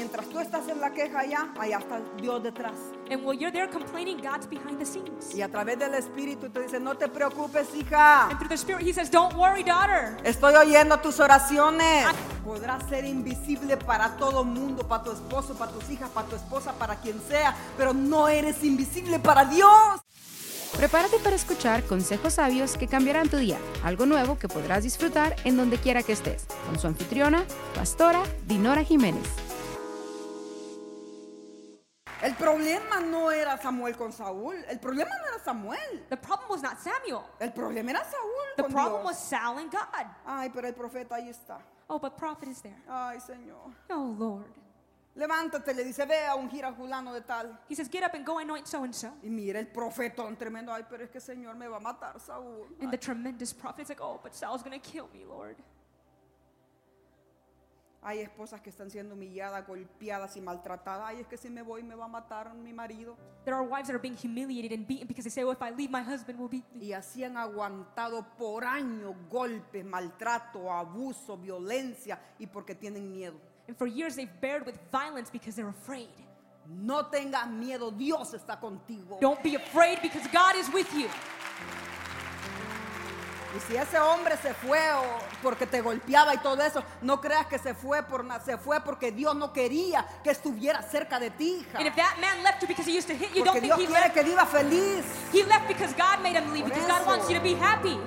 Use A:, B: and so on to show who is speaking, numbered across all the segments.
A: mientras tú estás en la queja allá está Dios detrás.
B: And while you're there complaining, God's behind the scenes.
A: Y a través del Espíritu te dice, no te preocupes, hija.
B: And through the Spirit, He says, don't worry, daughter.
A: Estoy oyendo tus oraciones. Podrás ser invisible para todo mundo, para tu esposo, para tus hijas, para tu esposa, para quien sea, pero no eres invisible para Dios.
C: Prepárate para escuchar consejos sabios que cambiarán tu día, algo nuevo que podrás disfrutar en donde quiera que estés, con su anfitriona, pastora Dinora Jiménez.
A: El problema no era Samuel con Saúl, el problema no era Samuel,
B: The problem was not Samuel.
A: el problema era Saúl
B: The
A: con
B: problem
A: Dios.
B: was Saul and God.
A: Ay, pero el profeta ahí está.
B: Oh, but prophet is there.
A: Ay, Señor.
B: Oh, Lord.
A: Levántate, le dice, ve a ungir a fulano de tal.
B: He says, get up and go anoint so and so.
A: Y mira el profetón tremendo. Ay, pero es que Señor me va a matar, Saúl.
B: And the tremendous prophet is like, oh, but Saul's going to kill me, Lord.
A: Hay esposas que están siendo humilladas, golpeadas y maltratadas. Ay, es que si me voy me va a matar mi marido.
B: There are wives that are being humiliated and beaten because they say, oh, if I leave, my husband will beat me.
A: Y así han aguantado por años golpes, maltrato, abuso, violencia y porque tienen miedo.
B: And for years they've bared with violence because they're afraid.
A: No tengas miedo, Dios está contigo.
B: Don't be afraid because God is with you.
A: Y si ese hombre se fue porque te golpeaba y todo eso, no creas que se fue porque Dios no quería que estuviera cerca de ti, hija.
B: And if that man left you because he used to hit you,
A: Porque
B: don't think
A: Dios
B: he
A: quiere
B: left.
A: que viva feliz.
B: He left because God made him leave,
A: Por
B: because God
A: eso.
B: wants you to be happy.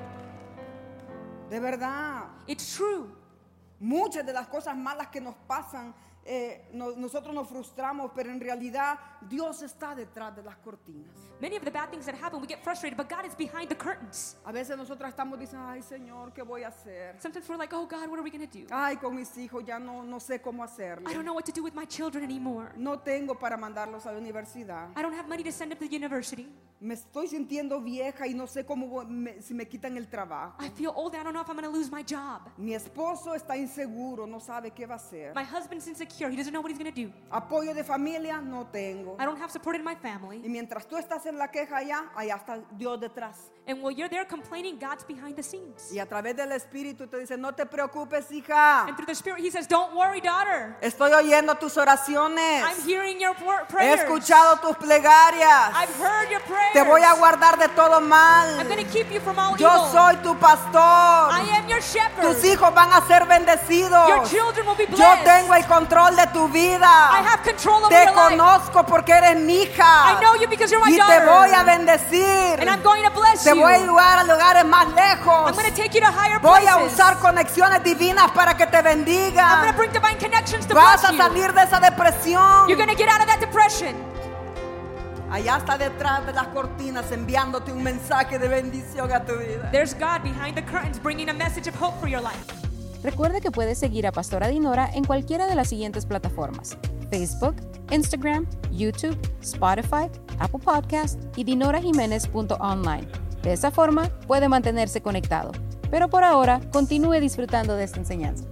A: De verdad.
B: It's true.
A: Muchas de las cosas malas que nos pasan, nosotros nos frustramos, pero en realidad Dios está detrás de las cortinas.
B: Many of the bad things that happen, we get frustrated, but God is behind the curtains.
A: A veces nosotros estamos diciendo, ay Señor, ¿qué voy a hacer?
B: Sometimes we're like, oh God, what are we going to do?
A: Ay, con mis hijos ya no sé cómo hacerlo.
B: I don't know what to do with my children anymore.
A: No tengo para mandarlos a la universidad.
B: I don't have money to send them to the university.
A: Me estoy sintiendo vieja y no sé si me quitan el trabajo.
B: I feel old, I don't know if I'm going to lose my job.
A: Mi esposo está inseguro, no sabe qué va a hacer.
B: My husband's insecure, he doesn't know what he's going to do.
A: Apoyo de familia no tengo.
B: I don't have support in my family.
A: Y mientras tú estás en la queja allá está Dios detrás.
B: And while you're there complaining, God's behind the scenes.
A: Y a través del Espíritu te dice, no te preocupes, hija.
B: And through the Spirit, He says, don't worry, daughter.
A: Estoy oyendo tus oraciones.
B: I'm hearing your
A: He
B: prayers.
A: escuchado tus plegarias.
B: I've heard your prayers.
A: Te voy a guardar de todo mal.
B: I'm going to keep you from all
A: Yo
B: evil.
A: soy tu pastor.
B: I am your shepherd.
A: Tus hijos van a ser bendecidos.
B: Your children will be blessed.
A: Yo tengo el control de tu vida.
B: I have control over
A: Te
B: your life.
A: conozco porque eres mi hija.
B: I know you because you're my
A: Y
B: daughter.
A: te voy a bendecir.
B: And I'm going to bless
A: Te
B: you.
A: voy a llevar a lugares más lejos.
B: I'm going to take you to higher
A: Voy a
B: places.
A: usar conexiones divinas para que te
B: I'm going
A: bendiga.
B: to bring divine connections to
A: Vas
B: bless
A: a
B: you.
A: salir de esa depresión.
B: You're going to get out of that depression.
A: Allá está detrás de las cortinas enviándote un mensaje de bendición a tu vida.
B: There's God behind the curtains bringing a message of hope for your life.
C: Recuerda que puedes seguir a Pastora Dinora en cualquiera de las siguientes plataformas: Facebook, Instagram, YouTube, Spotify, Apple Podcast y dinorajimenez.online. De esa forma puede mantenerse conectado. Pero por ahora, continúe disfrutando de esta enseñanza.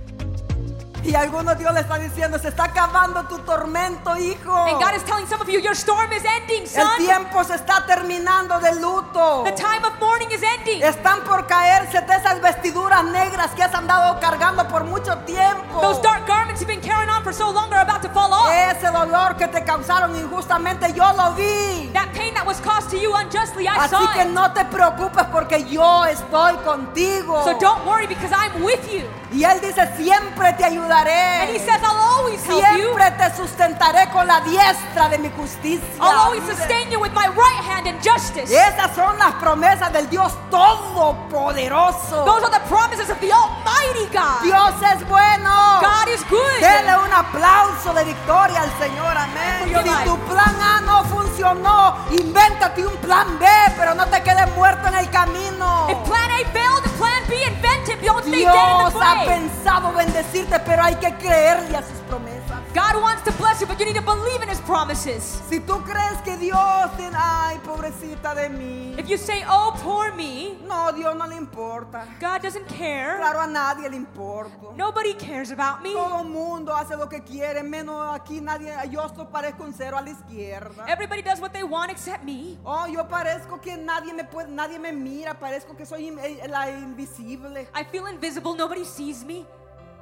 A: Y a algunos Dios le está diciendo, se está acabando tu tormento, hijo.
B: And God is telling some of you, your storm is ending,
A: El
B: son.
A: tiempo se está terminando de luto.
B: The time of mourning is ending.
A: Están por caerse de esas vestiduras negras que has andado cargando por mucho tiempo.
B: Those dark garments you've been carrying on for so long are about to fall off.
A: Ese dolor que te causaron injustamente, yo lo vi.
B: That pain that was caused to you unjustly, I
A: Así
B: saw
A: que
B: it.
A: no te preocupes porque yo estoy contigo.
B: So don't worry because I'm with you.
A: Y Él dice, siempre te ayudaré.
B: And He says, I'll always help you.
A: Siempre te sustentaré con la diestra de mi justicia.
B: I'll always sustain you with my right hand in justice.
A: Esas son las promesas del Dios Todopoderoso.
B: Those are the promises of the Almighty God.
A: Dios es bueno.
B: God is good.
A: Dele un aplauso de victoria al Señor, amén.
B: For your
A: Si
B: life.
A: tu plan A no funcionó, invéntate un plan B, pero no te quedes muerto en el camino.
B: If plan A failed, plan B invented. Don't stay dead in
A: Dios
B: the
A: ha
B: play.
A: pensado bendecirte, pero hay que creerle a sus promesas.
B: God wants to bless you, but you need to believe in His promises.
A: Si tú crees que Dios tiene, ay, pobrecita de mí.
B: If you say, oh, poor me,
A: No, Dios no le importa.
B: God doesn't care.
A: Claro, a nadie le importa.
B: Nobody cares about me.
A: Todo el mundo hace lo que quiere, menos aquí nadie. Yo esto parezco un cero a la izquierda.
B: Everybody does what they want except me.
A: Oh, yo parezco que nadie me mira, parezco que soy la invisible.
B: I feel invisible. Nobody sees me.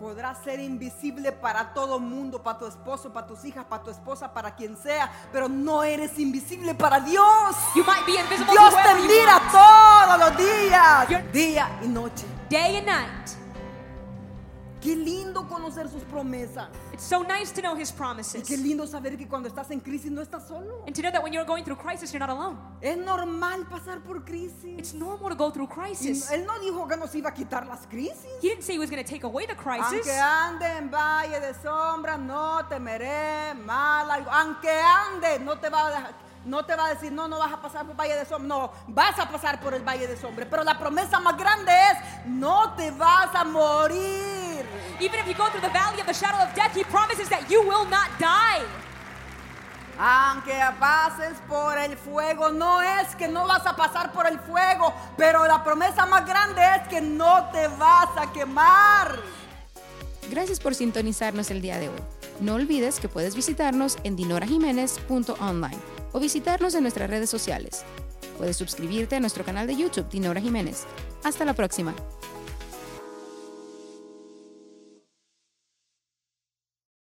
A: podrás ser invisible para todo mundo, para tu esposo, para tus hijas, para tu esposa, para quien sea, pero no eres invisible para Dios.
B: You might be invisible
A: Dios
B: to
A: te
B: whoever you
A: mira
B: want.
A: todos los días,
B: You're-
A: día y noche.
B: Day and night.
A: Qué lindo conocer sus promesas.
B: It's so nice to know His
A: Y
B: promises.
A: qué lindo saber que cuando estás en crisis no estás solo.
B: And to know that when you're going through crisis, you're not alone.
A: Es normal pasar por crisis.
B: It's normal to go through
A: Y
B: crisis.
A: Él no dijo que nos iba a quitar las crisis.
B: He didn't say He was going to take away the crisis.
A: Aunque ande en valle de sombra, no temeré mal. Aunque ande, no te va a dejar. No te va a decir, no vas a pasar por valle de sombra. No, vas a pasar por el valle de sombra. Pero la promesa más grande es, no te vas a morir.
B: Even if you go through the valley of the shadow of death, He promises that you will not die.
A: Aunque pases por el fuego, no es que no vas a pasar por el fuego, pero la promesa más grande es que no te vas a quemar.
C: Gracias por sintonizarnos el día de hoy. No olvides que puedes visitarnos en dinorajimenez.online o visitarnos en nuestras redes sociales. Puedes suscribirte a nuestro canal de YouTube, Dinora Jiménez. Hasta la próxima.